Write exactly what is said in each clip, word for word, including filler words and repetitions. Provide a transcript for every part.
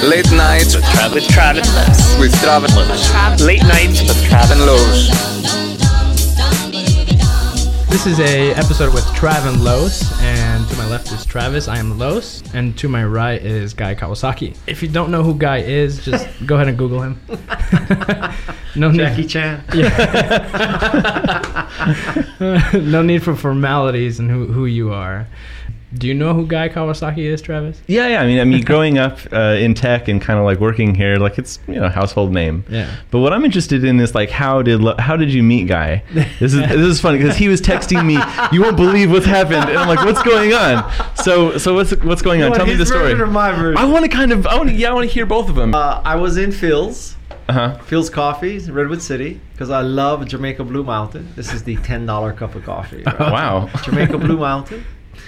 Late nights with Travis. With Travis. With Travis. With Late nights with Travis and Lowe's. This is a episode with Trav and Los, and to my left is Travis. I am Los, and to my right is Guy Kawasaki. If you don't know who Guy is, just go ahead and Google him. No Jackie need, Chan. Yeah. No need for formalities and who who you are. Do you know who Guy Kawasaki is, Travis? Yeah, yeah. I mean, I mean, growing up uh, in tech and kind of like working here, like it's you know household name. Yeah. But what I'm interested in is like how did how did you meet Guy? This is this is funny because he was texting me, "You won't believe what's happened," and I'm like, "What's going on?" So so what's what's going on? Tell me the story. Or my version? I want to kind of I want to yeah I want to hear both of them. Uh, I was in Phil's. Uh-huh. Phil's Coffee, Redwood City, because I love Jamaica Blue Mountain. This is the ten dollar cup of coffee. Right? Wow. Jamaica Blue Mountain.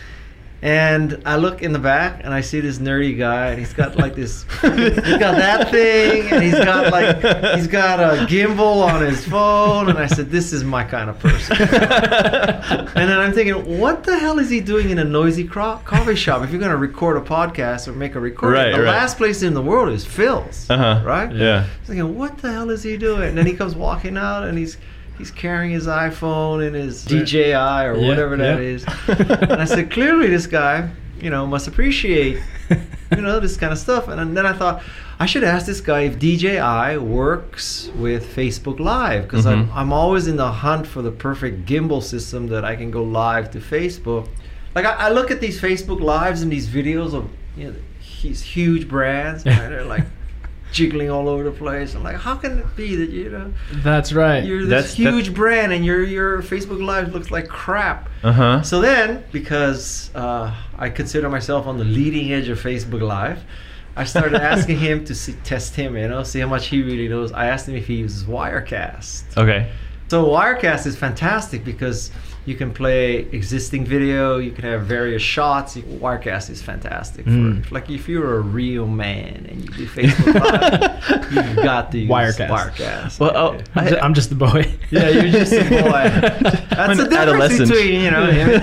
And I look in the back and I see this nerdy guy, and he's got like this, he's got that thing, and he's got like, he's got a gimbal on his phone. And I said, this is my kind of person. And then I'm thinking, what the hell is he doing in a noisy cro- coffee shop? If you're going to record a podcast or make a recording, right, the right. last place in the world is Phil's, Uh-huh. right? Yeah. I'm thinking, what the hell is he doing? And then he comes walking out, and he's he's carrying his iPhone and his D J I or Yeah, whatever that yeah. is. And I said, clearly this guy, you know, must appreciate, you know, this kind of stuff. And then I thought, I should ask this guy if D J I works with Facebook Live, because Mhm. I'm, I'm always in the hunt for the perfect gimbal system that I can go live to Facebook. Like I, I look at these Facebook Lives and these videos of, you know, these huge brands, and they're like jiggling all over the place. I'm like, how can it be that, you know, That's right. you're this That's- huge that's- brand and your your Facebook Live looks like crap. Uh-huh. So then, because uh, I consider myself on the leading edge of Facebook Live, I started asking him to see, test him, you know, see how much he really knows. I asked him if he uses Wirecast. Okay. So Wirecast is fantastic because you can play existing video, you can have various shots. Wirecast is fantastic. Mm. For, like if you're a real man and you do Facebook Live, you've got to use Wirecast. Wirecast. Well, oh, I'm, ju- I'm just the boy. Yeah, you're just a boy. That's the an difference adolescent. between, you know, him.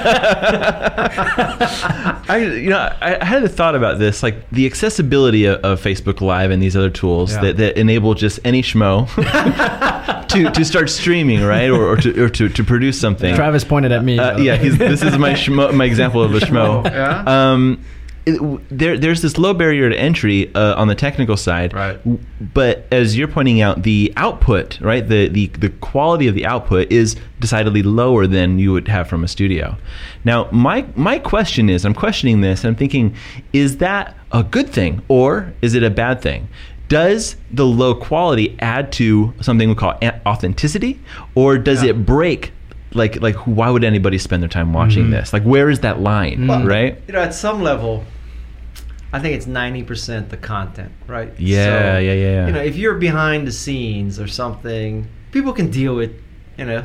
I you know I, I had a thought about this, like the accessibility of, of Facebook Live and these other tools Yeah. that, that enable just any schmo to, to start streaming, right, or, or to or to, to produce something. Travis pointed at me. Uh, so. yeah, he's, this is my schmo, my example of a schmo. Yeah. Um, it, w- there, there's this low barrier to entry uh, on the technical side, Right. w- But as you're pointing out, the output, right, the, the the quality of the output is decidedly lower than you would have from a studio. Now, my my question is, I'm questioning this, and I'm thinking, is that a good thing or is it a bad thing? Does the low quality add to something we call a- authenticity, or does Yeah. it break? Like, like, why would anybody spend their time watching Mhm. this? Like, where is that line, Well, right? You know, at some level, I think it's ninety percent the content, right? Yeah, So, yeah, yeah, yeah. You know, if you're behind the scenes or something, people can deal with, you know,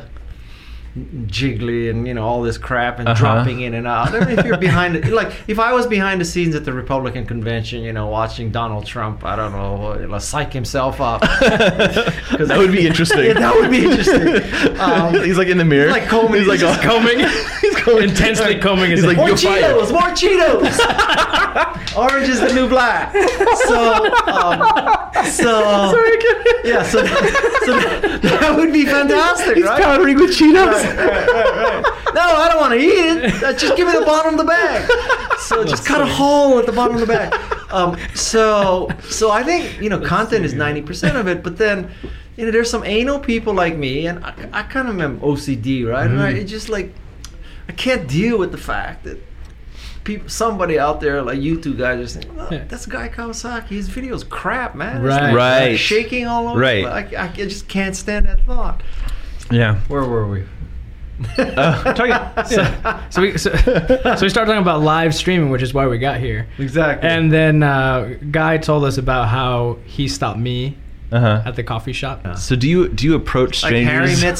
jiggly and, you know, all this crap and Uh-huh. dropping in and out. I mean, if you're behind it, like, if I was behind the scenes at the Republican convention, you know, watching Donald Trump, I don't know, like, psych himself up. That would be interesting. Yeah, that would be interesting. Um, he's like in the mirror. He's like combing. He's like just oh. combing. he's combing. Intensely combing his He's like, More you're fired. Cheetos, more Cheetos. Orange is the new black. So, um, so yeah, so, so that, that would be fantastic, He's right? powdering with Cheetos. Right, right, right, right. No, I don't want to eat it. Uh, Just give me the bottom of the bag. So just cut a hole at the bottom of the bag. Um, so, so I think, you know, content is ninety percent of it, but then, you know, there's some anal people like me, and I, I kind of am O C D, right? And I, it's just like, I can't deal with the fact that people, somebody out there like you two guys are saying, oh, that's Guy Kawasaki. His video's crap, man. It's Right. like, Right. like shaking all over. Right. I, I just can't stand that thought. Yeah. Where were we? Uh, talking, Yeah. So we so, so we started talking about live streaming, which is why we got here. Exactly. And then uh, Guy told us about how he stopped me uh-huh. at the coffee shop. So do you do you approach like Harry strangers?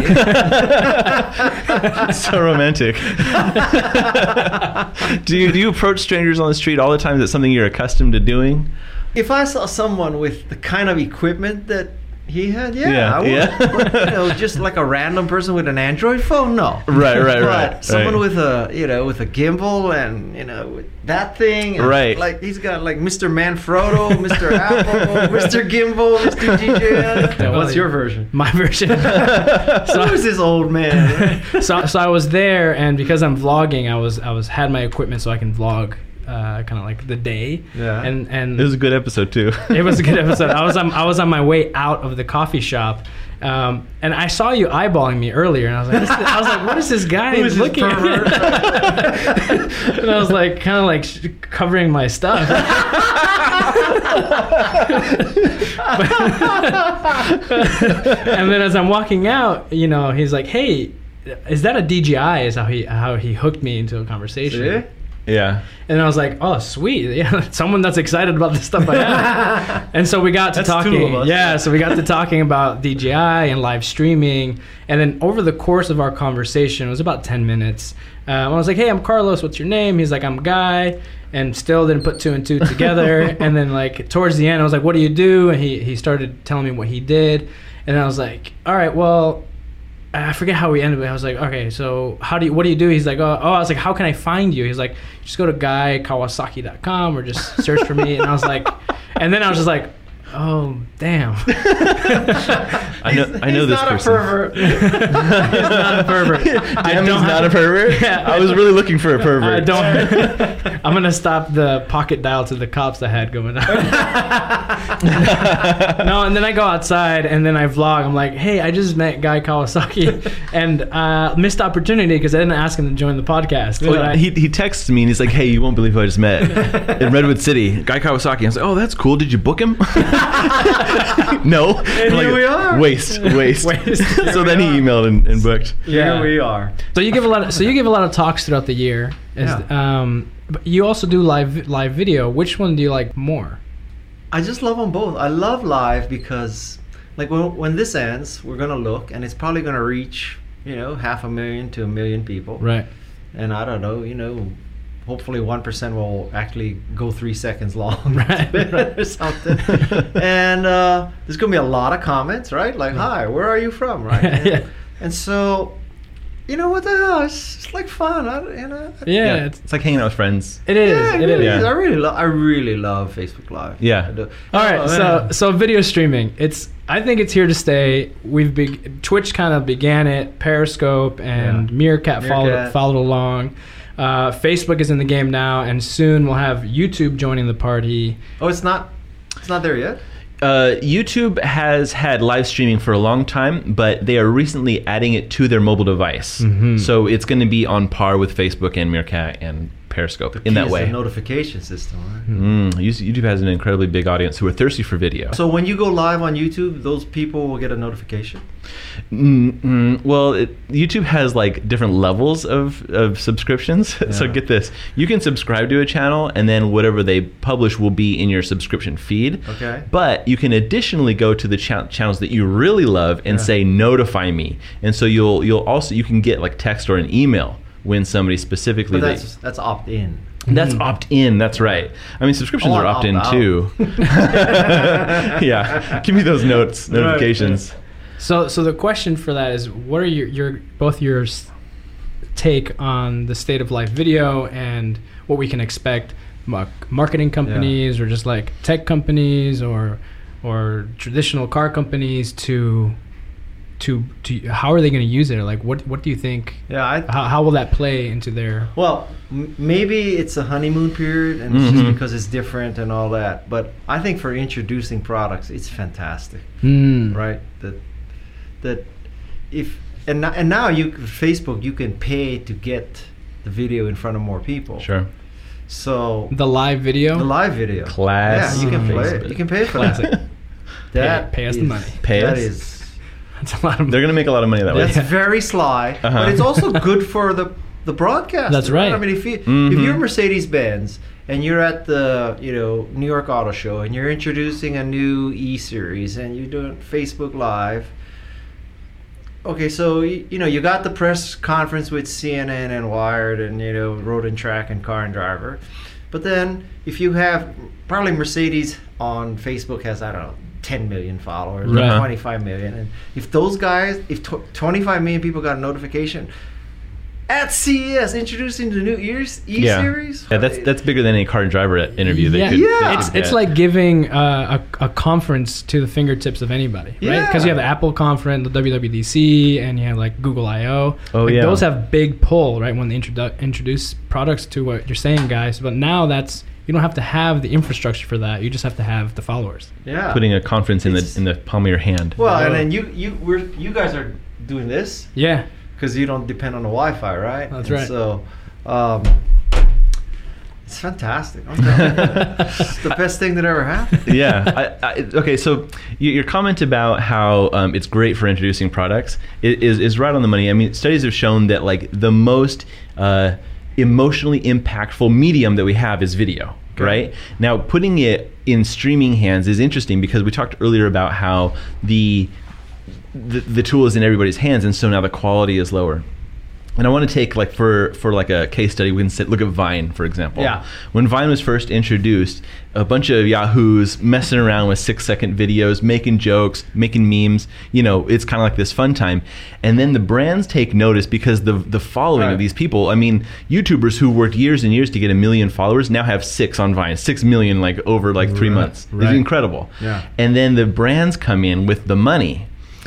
met Sally. So romantic. do you do you approach strangers on the street all the time? Is it something you're accustomed to doing? If I saw someone with the kind of equipment that He had, yeah, Yeah, I would, yeah. but, you know, just like a random person with an Android phone, no. Right, right, but right. someone right. with a, you know, with a gimbal and you know with that thing, and Right. Like he's got like Mister Manfrotto, Mister Apple, Mister Gimbal, Mister D J. Yeah, What's your version? My version. so, Who is this old man? so so I was there, and because I'm vlogging, I was I was had my equipment so I can vlog, uh, kind of like the day. Yeah. And and It was a good episode too. It was a good episode. I was on I was on my way out of the coffee shop, um, and I saw you eyeballing me earlier, and I was like, this is, I was like, what is this guy Who is this looking pervert? at? And I was like, kind of like sh- covering my stuff. And then as I'm walking out, you know, he's like, hey, is that a D J I? Is how he how he hooked me into a conversation. See? Yeah. And I was like, oh, sweet. Yeah, someone that's excited about the stuff I have. And so we got to That's two talking. of us. Yeah, so we got to talking about D J I and live streaming. And then over the course of our conversation, it was about ten minutes. Um, I was like, hey, I'm Carlos. What's your name? He's like, I'm Guy. And still didn't put two and two together. And then like towards the end, I was like, what do you do? And he, he started telling me what he did. And I was like, all right, well, I forget how we ended, but I was like, okay, so how do you, what do you do? He's like, oh, oh, I was like, how can I find you? He's like, just go to guy kawasaki dot com or just search for me. And I was like, and then I was just like, oh, damn. I know. I know He's this not person. a pervert. He's not a pervert. I Damn, he's don't not have- a pervert. Yeah. I was really looking for a pervert. I don't. I'm gonna stop the pocket dial to the cops I had going on. No, and then I go outside and then I vlog. I'm like, hey, I just met Guy Kawasaki, and uh, missed opportunity because I didn't ask him to join the podcast. Well, But I- he, he texts me and he's like, hey, you won't believe who I just met in Redwood City. Guy Kawasaki. I was like, oh, that's cool. Did you book him? No. And here we are. Waste, waste. Waste. So then he emailed and, and booked. Yeah. Here we are. So you give a lot. Of, so you give a lot of talks throughout the year. Is, Yeah. Um, but you also do live live video. Which one do you like more? I just love them both. I love live because, like, when, when this ends, we're gonna look, and it's probably gonna reach, you know, half a million to a million people. Right. And I don't know, you know, hopefully one percent will actually go three seconds long, Right, right. or something. And uh, there's gonna be a lot of comments, right? Like, "Hi, where are you from?" Right? And, Yeah. and so, you know, what the hell? It's, it's like fun. I, you know. Yeah. It's, It's like hanging out with friends. it is. Yeah, it really is. is. Yeah. I really, lo- I really love Facebook Live. Yeah. I do. All right, Oh, so man. so video streaming, it's I think it's here to stay. We've be, Twitch kind of began it, Periscope and Yeah. Meerkat, followed Meerkat. followed along. Uh, Facebook is in the game now, and soon we'll have YouTube joining the party. Oh, it's not. It's not there yet. Uh, YouTube has had live streaming for a long time, but they are recently adding it to their mobile device. Mhm. So it's going to be on par with Facebook and Meerkat and Periscope in Key that is way. the notification system, right? Mm, YouTube has an incredibly big audience who are thirsty for video. So when you go live on YouTube, those people will get a notification. Mm, mm, well, it, YouTube has like different levels of, of subscriptions. So Yeah. get this. You can subscribe to a channel and then whatever they publish will be in your subscription feed. Okay. But you can additionally go to the cha- channels that you really love and Yeah. say notify me. And so you'll you'll also you can get like text or an email when somebody specifically But they- that's that's opt in. that's opt in. That's right. I mean, subscriptions I are want opt in opt-out. too. Yeah, give me those notes, Right, notifications. So so the question for that is, what are your your both your s- take on the state of live video and what we can expect, mar- marketing companies or just like tech companies or or traditional car companies to to to how are they going to use it? Like what what do you think? Yeah, I, How, how will that play into their? well, m- maybe it's a honeymoon period, and it's Mhm. just because it's different and all that. But I think for introducing products, it's fantastic, Hmm. right? That that if and no- and now you Facebook you can pay to get the video in front of more people. Sure. So The live video. the live video, Classic yeah, you can play Facebook. it. You can pay for Classic. that. That Pay- pay us the is- money. Pay that us? is- That's a lot of. They're gonna make a lot of money that way. That's very sly, Uh-huh. but it's also good for the the broadcast. That's right. I mean, if you Mhm. if you're Mercedes Benz and you're at the you know New York Auto Show and you're introducing a new E series and you're doing Facebook Live. Okay, so you, you know you got the press conference with C N N and Wired and you know Road and Track and Car and Driver, but then if you have probably Mercedes on Facebook has I don't know ten million followers, Right. or twenty-five million. And if those guys, if tw- twenty-five million people got a notification at C E S introducing the new E Yeah. series, Yeah, that's that's bigger than any car and driver interview they yeah, could. Yeah. they It's could it's get. like giving uh, a, a conference to the fingertips of anybody, right? Yeah. Because you have the Apple conference, the W W D C, and you have like Google I O. Oh, Like, yeah. those have big pull, right? When they introdu- introduce products to what you're saying, guys. But now that's you don't have to have the infrastructure for that. You just have to have the followers. yeah. putting a conference in the It's- in the palm of your hand. well, Oh. and then you you we're you guys are doing this Yeah. because you don't depend on the Wi-Fi, right? That's And right. So, um, it's fantastic. I'm telling you. It's the best thing that ever happened. yeah. I, I, okay, so y- your comment about how um, it's great for introducing products i- is is right on the money. I mean, studies have shown that like the most uh, emotionally impactful medium that we have is video. Okay. Right now, putting it in streaming hands is interesting because we talked earlier about how the the, the tool is in everybody's hands, and so now the quality is lower. And I want to take like for for like a case study, we can sit, look at Vine, for example. Yeah. When Vine was first introduced, a bunch of yahoos messing around with six second videos, making jokes, making memes. You know, it's kind of like this fun time. And then the brands take notice because the the following Right. of these people. I mean, YouTubers who worked years and years to get a million followers now have six on Vine, six million like over like three Right, months. right. It's incredible. Yeah. And then the brands come in with the money.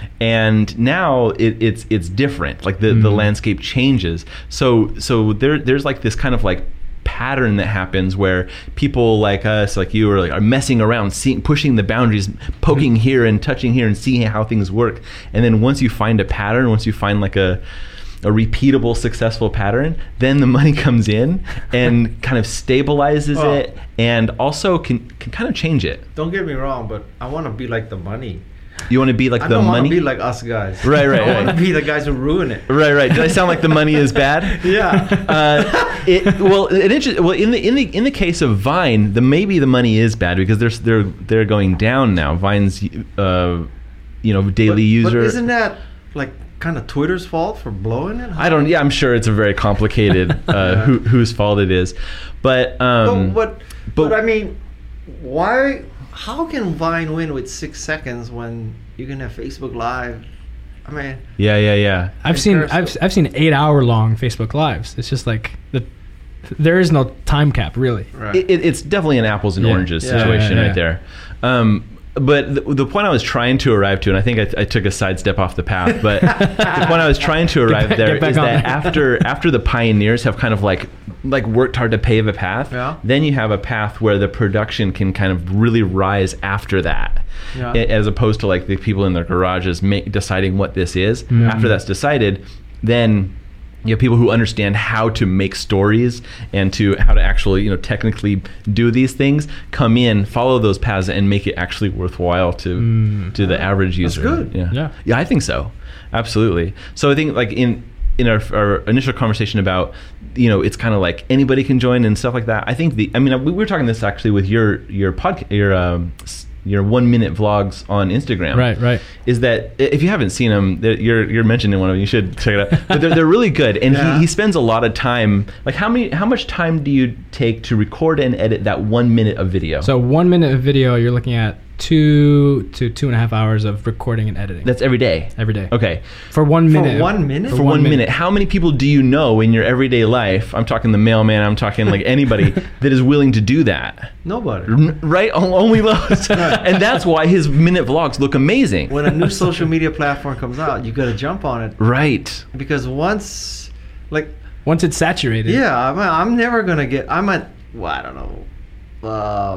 And now it, it's it's different. Like the, the Mhm. landscape changes. So so there there's like this kind of like pattern that happens where people like us, like you, are like are messing around, seeing, pushing the boundaries, poking here and touching here and seeing how things work. And then once you find a pattern, once you find like a a repeatable, successful pattern, then the money comes in and kind of stabilizes Well- it, and also can can kind of change it. Don't get me wrong, but I want to be like the money. You want to be like I the don't want money. to be like us guys. Right, right, I want right. to be the guys who ruin it. Right, right. Did I sound like the money is bad? Yeah. Uh, it, well, it, inter- well, in the in the in the case of Vine, the maybe the money is bad because they're they're they're going down now. Vine's, uh, you know, daily but, user. But isn't that like kind of Twitter's fault for blowing it? I don't. Yeah, I'm sure it's a very complicated uh, who, whose fault it is, but um, but, but, but- but I mean, why? How can Vine win with six seconds when you can have Facebook Live? I mean, yeah, yeah, yeah. I've seen I've Comparison. I've seen eight hour long Facebook lives. It's just like the there is no time cap really. right? It, it, it's definitely an apples and Yeah. oranges Yeah, situation yeah, yeah. right there. Um, but the, the point I was trying to arrive to, and I think I, I took a sidestep off the path, but the point I was trying to arrive back- there get back is on that there. after after the pioneers have kind of like like worked hard to pave a path, Yeah. then you have a path where the production can kind of really rise after that, Yeah. A- as opposed to like the people in their garages make, deciding what this is. Mhm. After that's decided, then you have people who understand how to make stories and to how to actually, you know, technically do these things, come in, follow those paths, and make it actually worthwhile to Mm. to the average That's user. good. Yeah. Yeah. yeah, I think so, absolutely. So I think like in in our, our initial conversation about, you know, it's kind of like anybody can join and stuff like that. I think the, I mean, we were talking this actually with your your podcast, your um, s- your one minute vlogs on Instagram. Right, right. Is that if you haven't seen them, they're- you're you're mentioned in one of them. You should check it out. But they're they're really good, and Yeah. he, he spends a lot of time. Like how many how much time do you take to record and edit that one minute of video? So one minute of video, you're looking at two to two and a half hours of recording and editing. that's every day. every day. Okay. For one For minute. one minute? For one minute. How many people do you know in your everyday life? I'm talking the mailman. I'm talking like anybody that is willing to do that. Nobody. N- Right? O- Only those. And that's why his minute vlogs look amazing. When a new social media platform comes out, you got to jump on it Right. because once, like, Once it's saturated. yeah, I'm, I'm never gonna get. I'm at, well, I don't know. Uh,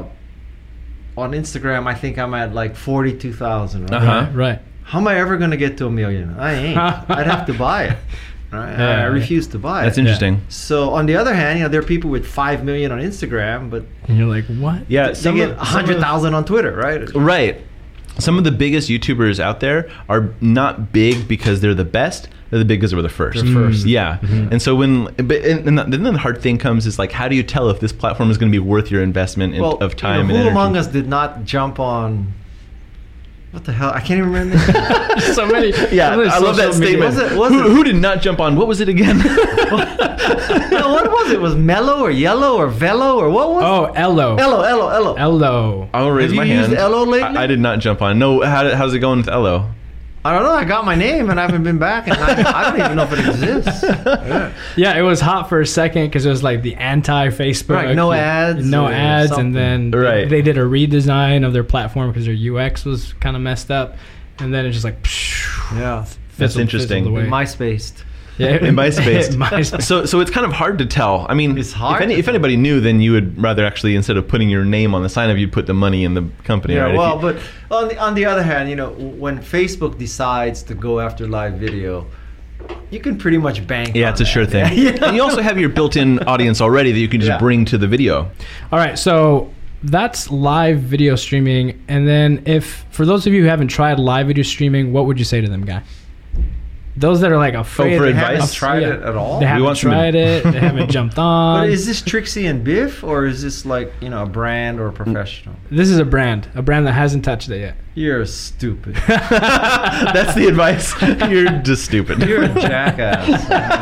on Instagram, I think I'm at like forty-two thousand. Right? Uh-huh. Right, right. How am I ever gonna get to a million? I ain't. I'd have to buy it. Right? Yeah, I, I right. refuse to buy That's it. interesting. So on the other hand, you know, there are people with five million on Instagram, but And you're like, what? Yeah. they some get of- a some of- hundred thousand on Twitter, right? Right. Some of the biggest YouTubers out there are not big because they're the best. They're the big because they were the first. They're first. Yeah. Mhm. And so when, but and, and then the hard thing comes is like, how do you tell if this platform is going to be worth your investment in, Well, of time you know, and Who energy? Among Us did not jump on what the hell? I can't even remember. The so many. Yeah, so many I love that social media- statement. Was it- was who, it- who did not jump on? What was it again? no, what was it? Was Mellow or Yellow or Velo or what was Oh, Ello. Ello, Ello, Ello. Ello. I'll raise Have you my used hand. Ello lately? I, I did not jump on. No, how did, how's it going with Ello? I don't know. I got my name and I haven't been back, and I, I don't even know if it exists. Yeah. Yeah, it was hot for a second because it was like the anti-Facebook. Right, no ads No or ads, something. and then Right. they, they did a redesign of their platform because their U X was kind of messed up, and then it's just like. Psh, Yeah. fizzled- interesting. fizzled away. MySpace. Yeah, In MySpace. MySpace. So, so it's kind of hard to tell. I mean, It's hard If, any, to if anybody knew, then you would rather actually, instead of putting your name on the sign up, you'd put the money in the company. Yeah, right? If well, you- but on the on the other hand, you know, when Facebook decides to go after live video, you can pretty much bank. yeah, on it's a that. sure thing. Yeah. And you also have your built-in audience already that you can just Yeah. bring to the video. All right, so that's live video streaming. And then, if for those of you who haven't tried live video streaming, what would you say to them, guy? Those that are like afraid. for they advice? haven't Tried it at all? They We haven't want some tried it. They haven't jumped on. But is this Trixie and Biff, or is this like, you know, a brand or a professional? This is a brand, a brand that hasn't touched it yet. You're stupid. That's the advice. You're just stupid. You're a jackass.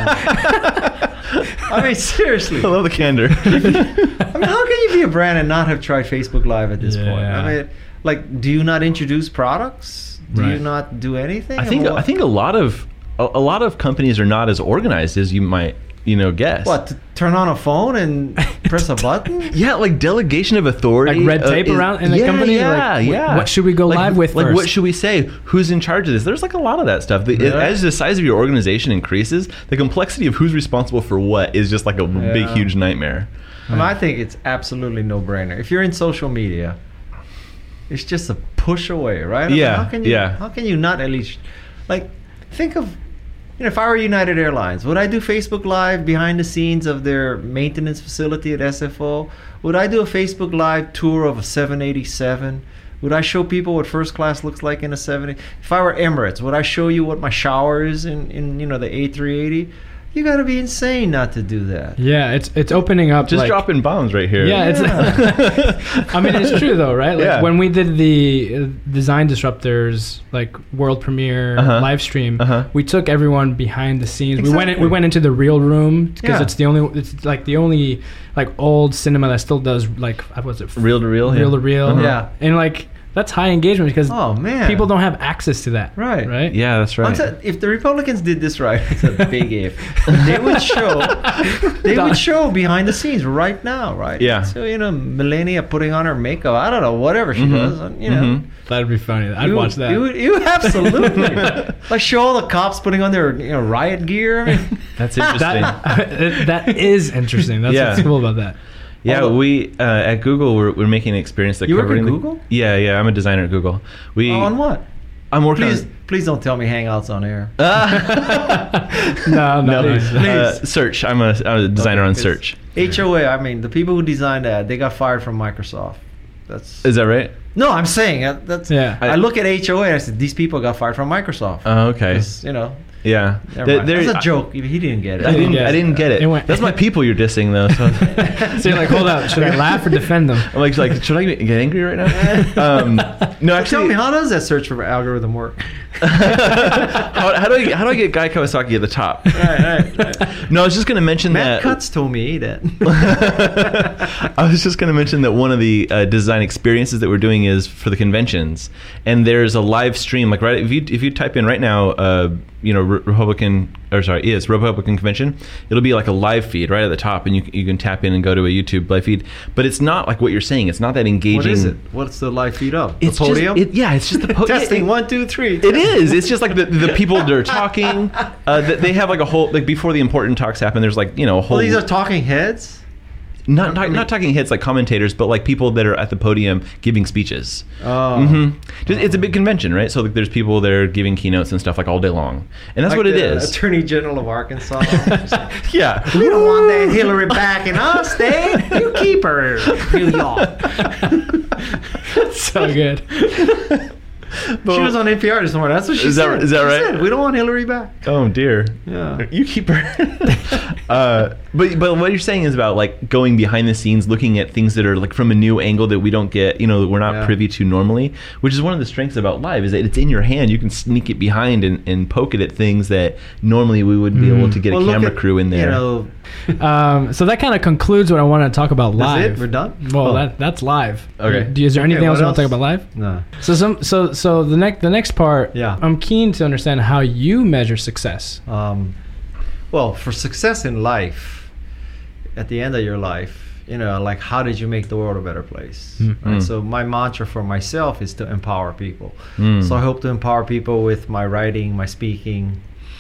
I mean, seriously. I love the candor. I mean, how can you be a brand and not have tried Facebook Live at this point? Yeah. I mean, like, do you not introduce products? Do you Right. not do anything? I think mean, I think a lot of a, a lot of companies are not as organized as you might you know guess. What, to turn on a phone and press a button? Yeah, like delegation of authority, Like red uh, tape is- around in the yeah, company? Yeah, Like, wh- yeah. what should we go Like- live with Like, first? what should we say? Who's in charge of this? There's like a lot of that stuff. The, Really? As the size of your organization increases, the complexity of who's responsible for what is just like a big, Yeah. huge nightmare. I mean, I think it's absolutely no brainer. If you're in social media, it's just a push away, right? I mean, Yeah, how can you, yeah. How can you not at least, like, think of, you know, if I were United Airlines, would I do Facebook Live behind the scenes of their maintenance facility at S F O? Would I do a Facebook Live tour of a seven eighty-seven? Would I show people what first class looks like in a seventy? If I were Emirates, would I show you what my shower is in, in you know, the A three eighty? You got to be insane not to do that. Yeah, it's it's opening up. Just like, dropping bombs right here. Yeah, it's. I mean, it's true though, right? Like Yeah. when we did the uh, Design Disruptors like world premiere Uh-huh. live stream, Uh-huh. we took everyone behind the scenes. We went in, we Exactly. went into the real room because Yeah. it's the only it's like the only like old cinema that still does like what was it Reel to reel. reel yeah. to reel. Uh-huh. Yeah. and like that's high engagement because Oh, man. people don't have access to that. Right. Right. Yeah, that's I'm right. sa- if the Republicans did this right, it's a big if. They would show, they would show behind the scenes right now, right? Yeah. So you know, Melania putting on her makeup. I don't know, whatever she Mhm. does. and, You know, Mhm. That'd be funny. I'd you, watch that. You, you absolutely like show all the cops putting on their you know riot gear. I mean, That's interesting. that that is interesting. That's Yeah. what's cool about that. Yeah, Although- we uh, at Google we're, we're making an experience that You work at covering the- Google? Yeah, yeah. I'm a designer at Google. We on what? I'm working Please, on. please don't tell me Hangouts on air. No, no, No, please. uh, Please. Search. I'm a, I'm a designer Okay, on 'cause Search. H O A. I mean, the people who designed that, they got fired from Microsoft. That's Is that right? no, I'm saying uh, that's. Yeah. I, look at H O A and I said these people got fired from Microsoft. Oh, okay. 'Cause, you know, Yeah. never There- mind. there- That's a joke. He didn't get it. I didn't. Yeah. I didn't get it. It went- That's my people you're dissing though. So So you're like, hold up, should I laugh or defend them? I'm like, like, should I get get angry right now? Um, no, Tell actually, me, how does that search for algorithm work? how, how do I how do I get Guy Kawasaki at the top? right, right, right. No, I was just going to mention Matt that. Cutts told me that. I was just going to mention that one of the uh, design experiences that we're doing is for the conventions, and there's a live stream. Like right, if you if you type in right now, uh, you know, Re- Republican or sorry, yes, Republican convention, it'll be like a live feed right at the top, and you you can tap in and go to a YouTube live feed. But it's not like what you're saying. It's not that engaging. What is it? What's the live feed of? The It's podium? Just, it, yeah, it's just the podium. Testing one, two, three. It is. It's just like the, the people that are talking. Uh, that they have like a whole like before the important talks happen. There's like you know a whole. Well, these are talking heads. not not, not talking heads like commentators, but like people that are at the podium giving speeches. Oh. hmm It's a big convention, right? So like, there's people that are giving keynotes and stuff like all day long, and that's Like what it the is. Attorney General of Arkansas. Yeah. We don't want that Hillary back in our state. You keep her, New York. So good. She was on N P R this morning. That's what she Is that- said. is that She right? said, we don't want Hillary back. Oh dear. Yeah. You keep her. uh, but but what you're saying is about like going behind the scenes, looking at things that are like from a new angle that we don't get, you know, that we're not Yeah. privy to normally. Which is one of the strengths about live, is that it's in your hand. You can sneak it behind and, and poke it at things that normally we wouldn't be Mm. able to get Well, a look camera at, crew in there. You know, Um, so that kind of concludes what I wanted to talk about that's live. it? We're done? Well, Oh. that that's live. Okay. Do, is there anything Okay, else what you want to talk else? about live? No. So some so so the next the next part. Yeah. I'm keen to understand how you measure success. Um, well, for success in life, at the end of your life, you know, like how did you make the world a better place? Mm. Right? Mm. So my mantra for myself is to empower people. Mm. So I hope to empower people with my writing, my speaking,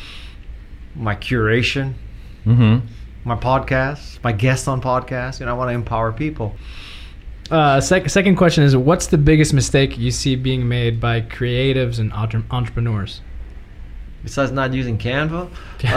my curation, Mm-hmm. my podcasts, my guests on podcasts. You know, I want to empower people. Uh, sec- second question is, what's the biggest mistake you see being made by creatives and entre- entrepreneurs? Besides not using Canva,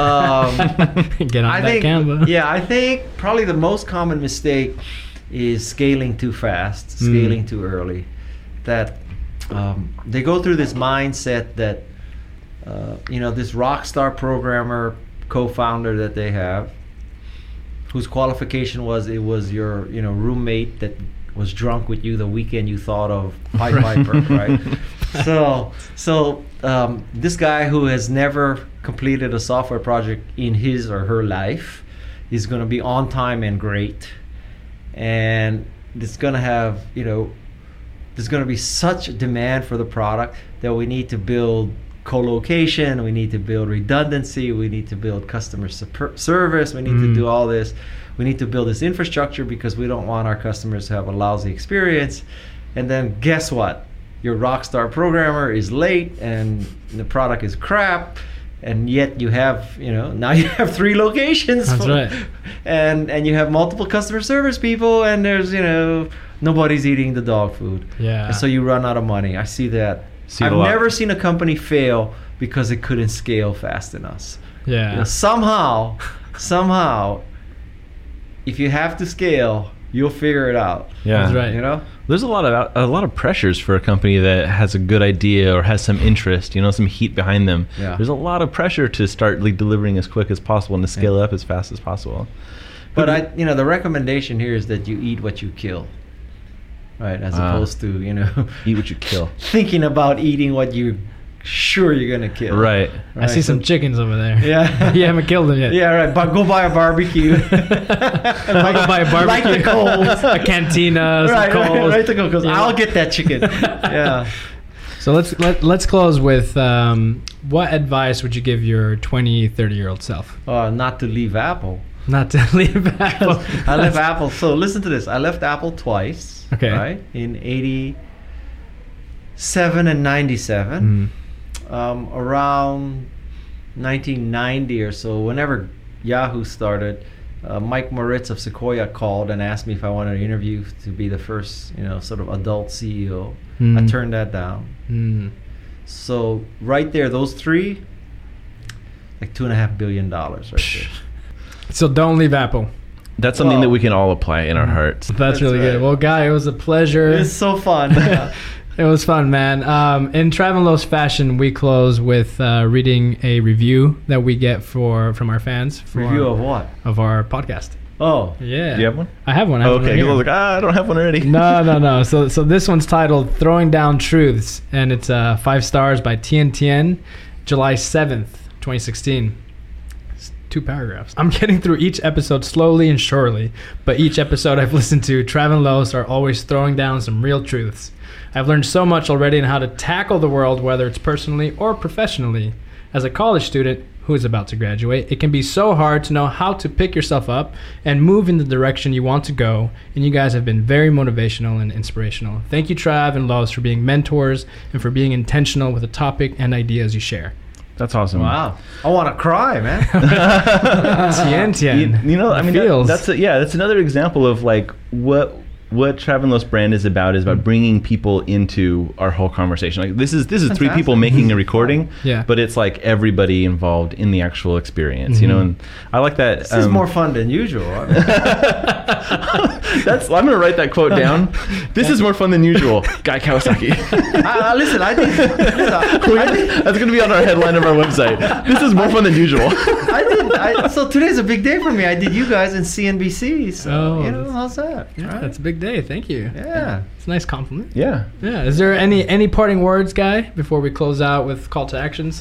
um, Get on I that think, Canva. yeah, I think probably the most common mistake is scaling too fast, Mm. scaling too early. That um, they go through this mindset that uh, you know, this rock star programmer co-founder that they have, whose qualification was it was your you know roommate that was drunk with you the weekend you thought of Pied Piper, right? So so um, this guy who has never completed a software project in his or her life is going to be on time and great, and it's going to have you know there's going to be such a demand for the product that we need to build co-location, we need to build redundancy, we need to build customer super- service, we need Mm. to do all this. We need to build this infrastructure because we don't want our customers to have a lousy experience. And then guess what? Your rockstar programmer is late and the product is crap, and yet you have, you know, now you have three locations. That's for- right. And and you have multiple customer service people, and there's, you know, nobody's eating the dog food. Yeah. And so you run out of money. I see that. See it I've a lot. never seen a company fail because it couldn't scale fast enough. Yeah. You know, somehow, somehow, if you have to scale, you'll figure it out. Yeah. That's right. You know? There's a lot of out- a lot of pressures for a company that has a good idea or has some interest, you know, some heat behind them. Yeah. There's a lot of pressure to start like delivering as quick as possible and to scale Yeah. up as fast as possible. But I, you know, the recommendation here is that you eat what you kill, right? As Ah. opposed to, you know, Eat what you kill. thinking about eating what you're sure you're gonna kill. Right. I see Right, some so- chickens over there. Yeah. You haven't killed them yet. Yeah, right. But go buy a barbecue. I'll go buy a barbecue. Like the coals. a cantina, some right, right, coals. right. The coals. You know? I'll get that chicken. Yeah. So let's let, let's close with um, what advice would you give your twenty, thirty year old self? Uh, not to leave Apple. Not to leave Apple. I left Apple. So listen to this. I left Apple twice. Okay. Right. In eighty-seven and ninety-seven. Mm. Um, around nineteen ninety or so, whenever Yahoo started, uh, Mike Moritz of Sequoia called and asked me if I wanted to interview to be the first, you know, sort of adult C E O. I Mm. turned that down. Mm. So right there, those three, like two and a half billion dollars right there. So don't leave Apple. That's something Well- that we can all apply in our hearts. That's, That's really right. good. Well, Guy, it was a pleasure. It's so fun. It was fun, man. Um, in Travelos fashion, we close with uh, reading a review that we get for from our fans for Review of what? of our podcast. Oh, Yeah. Do you have one? I have one. I have Oh, one okay. right 'cause I was here. like, ah, I don't have one already. no, no, no. So, so this one's titled "Throwing Down Truths," and it's uh, five stars by Tien Tien, July seventh, twenty sixteen. It's two paragraphs. I'm getting through each episode slowly and surely, but each episode I've listened to, Trav and Los are always throwing down some real truths. I've learned so much already on how to tackle the world, whether it's personally or professionally. As a college student who is about to graduate, it can be so hard to know how to pick yourself up and move in the direction you want to go, and you guys have been very motivational and inspirational. Thank you, Trav and Los, for being mentors and for being intentional with the topic and ideas you share. That's awesome. wow. I want to cry, man. Tien Tien. You, you know, I The mean, that- feels. that's a, yeah, that's another example of like what what Travel Los brand is about is about bringing people into our whole conversation. Like this is this is three people Fantastic. making a recording, Yeah. but it's like everybody involved in the actual experience, you know. And I like that. This is more fun than usual. I mean, That's. I'm gonna write that quote down. This is more fun than usual, Guy Kawasaki. I, I, listen, I think, listen, I think That's gonna be on our headline of our website. This is more fun than usual. I did. I, so today's a big day for me. I did you guys in C N B C. So Oh, you know that's- how's that? Yeah, right? that's a big day. Thank you. Yeah. It's a nice compliment. Yeah. Yeah. Is there any any parting words, Guy, before we close out with call to actions?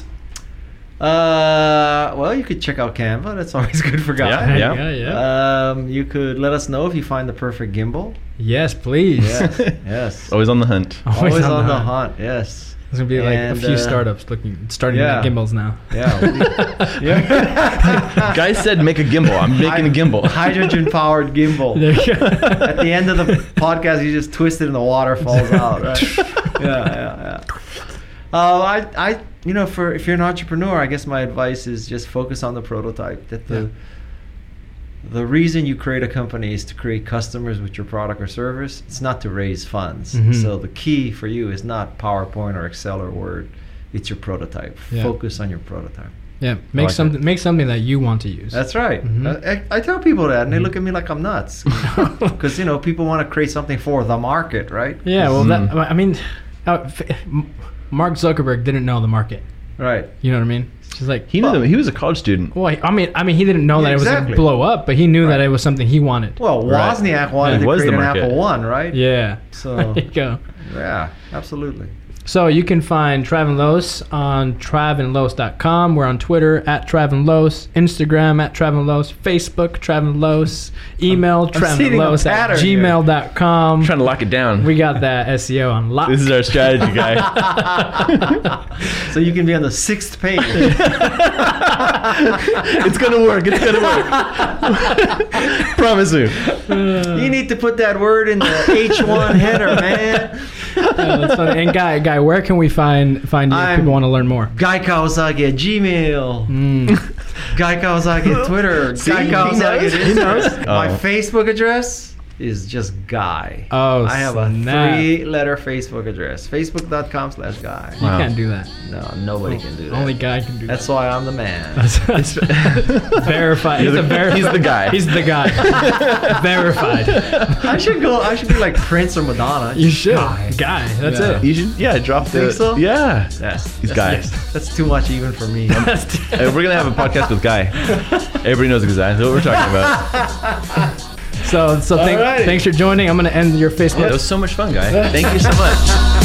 Uh, well, you could check out Canva. That's always good for guys. Yeah, yeah. yeah. yeah. Um, you could let us know if you find the perfect gimbal. Yes, please. Yes. Yes. Always on the hunt. Always, Always on, on the the hunt. hunt. Yes. There's gonna be like And, a few uh, startups looking starting yeah. to make gimbals now. Yeah. yeah. Guy said make a gimbal. I'm making a gimbal. Hydrogen powered gimbal. There you go. At the end of the podcast, you just twist it and the water falls out. Right? Yeah, yeah, yeah. Uh, I, I, you know, for if you're an entrepreneur, I guess my advice is just focus on the prototype. That the Yeah. the reason you create a company is to create customers with your product or service. It's not to raise funds. Mhm. So the key for you is not PowerPoint or Excel or Word. It's your prototype. Yeah. Focus on your prototype. Yeah, make like something make something that you want to use. That's right. Mhm. I, I tell people that, and they Mhm. look at me like I'm nuts, because you know people want to create something for the market, right? Yeah, well, Mhm. that I mean, uh, f- M- Mark Zuckerberg didn't know the market. Right. You know what I mean? It's just like He knew Well- that he was a college student. well, I mean, I mean, he didn't know Yeah, that it was exactly. gonna blow up, but he knew that Right. it was something he wanted. Well, Right. Wozniak wanted Yeah, to it was create the an market. Apple One, right? Yeah. So There you go. yeah, absolutely. So you can find Trav and Los on trav and los dot com. We're on Twitter at Trav and Los, Instagram at Trav and Los, Facebook Trav and Los, email I'm trav and seeing a los at pattern here. gmail dot com. I'm trying to lock it down. We got that S E O on lock. This is our strategy, guy. So you can be on the sixth page. It's gonna work. It's gonna work. Promise you. You need to put that word in the H one header, man. Uh, that's funny. And Guy, Guy, where can we find find you if I'm- people want to learn more? Guy Kawasaki at Gmail. Mm. Guy Kawasaki at Twitter. See, Guy he Kawasaki knows. at He knows. Instagram. My Oh. Facebook address is just Guy. Oh, I have a snap. three-letter Facebook address. Facebook.com slash Guy. You Wow. can't do that. No, nobody can do that. Only Guy can do That's that. why I'm the man. That's, that's verified. You're He's, the- a ver- he's the guy. He's the guy. Verified. I should go. I should be like Prince or Madonna. You should. Guy. Guy. That's Yeah. it. You should, yeah, drop the. Think so? Yeah. Yes. He's that's, Guy. yes, that's too much even for me. Hey, we're gonna have a podcast with Guy. Everybody knows exactly what we're talking about. So, so thank, Alrighty. thanks for joining. I'm going to end your Facebook. Yeah, that was so much fun, Guy. Thank you so much.